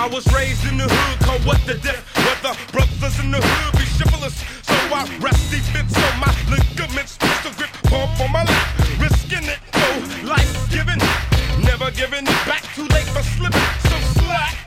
I was raised in the hood, called what the death. But the brothers in the hood be chivalrous. So I rest these bits on my ligaments. Pistol grip, pump on my lap. Risking it, no life giving. Never giving it back, too late for slipping. So slack.